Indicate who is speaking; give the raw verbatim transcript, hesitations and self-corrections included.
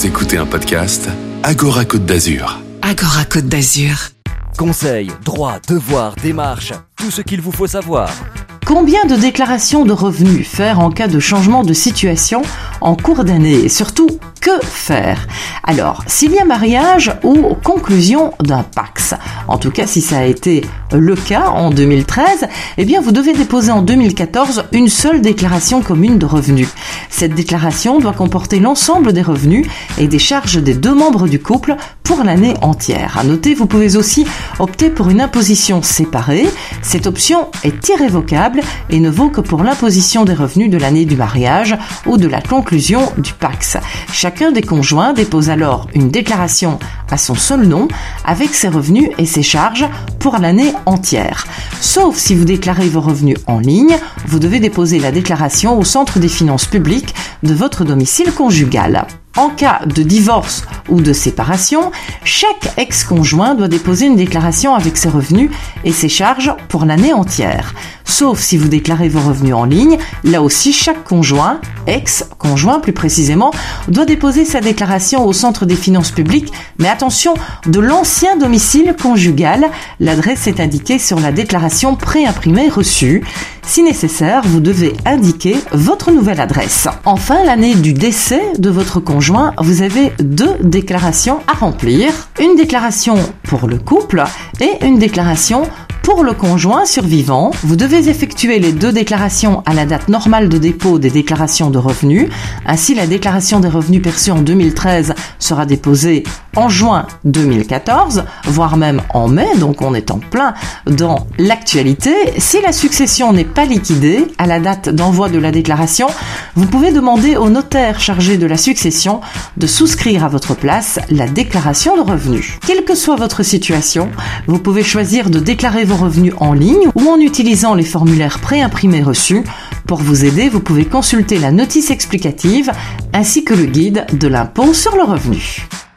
Speaker 1: Vous écoutez un podcast Agora Côte d'Azur.
Speaker 2: Agora Côte d'Azur.
Speaker 3: Conseils, droits, devoirs, démarches, tout ce qu'il vous faut savoir.
Speaker 4: Combien de déclarations de revenus faire en cas de changement de situation en cours d'année et surtout, que faire? Alors, s'il y a mariage ou conclusion d'un P A C S, en tout cas si ça a été le cas en deux mille treize, eh bien vous devez déposer en deux mille quatorze une seule déclaration commune de revenus. Cette déclaration doit comporter l'ensemble des revenus et des charges des deux membres du couple pour l'année entière. À noter, vous pouvez aussi opter pour une imposition séparée. Cette option est irrévocable et ne vaut que pour l'imposition des revenus de l'année du mariage ou de la conclusion du P A C S. Chacun des conjoints dépose alors une déclaration à son seul nom avec ses revenus et ses charges pour l'année entière. Sauf si vous déclarez vos revenus en ligne, vous devez déposer la déclaration au centre des finances publiques de votre domicile conjugal. En cas de divorce ou de séparation, chaque ex-conjoint doit déposer une déclaration avec ses revenus et ses charges pour l'année entière. Sauf si vous déclarez vos revenus en ligne, là aussi chaque conjoint, ex-conjoint plus précisément, doit déposer sa déclaration au centre des finances publiques, mais attention, de l'ancien domicile conjugal. L'adresse est indiquée sur la déclaration préimprimée reçue. Si nécessaire, vous devez indiquer votre nouvelle adresse. Enfin, l'année du décès de votre conjoint, vous avez deux déclarations à remplir. Une déclaration pour le couple et une déclaration pour le conjoint survivant. Vous devez effectuer les deux déclarations à la date normale de dépôt des déclarations de revenus. Ainsi, la déclaration des revenus perçus en deux mille treize sera déposée en juin deux mille quatorze, voire même en mai, donc on est en plein dans l'actualité. Si la succession n'est pas liquidée à la date d'envoi de la déclaration, vous pouvez demander au notaire chargé de la succession de souscrire à votre place la déclaration de revenus. Quelle que soit votre situation, vous pouvez choisir de déclarer vos revenus en ligne ou en utilisant les formulaires préimprimés reçus. Pour vous aider, vous pouvez consulter la notice explicative ainsi que le guide de l'impôt sur le revenu.